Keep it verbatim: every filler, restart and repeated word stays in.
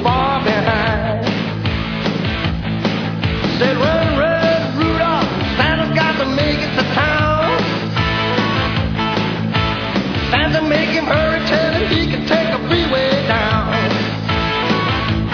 far behind. Said, run, run, Rudolph, Santa's got to make it to town. Santa make him hurry, tell him he can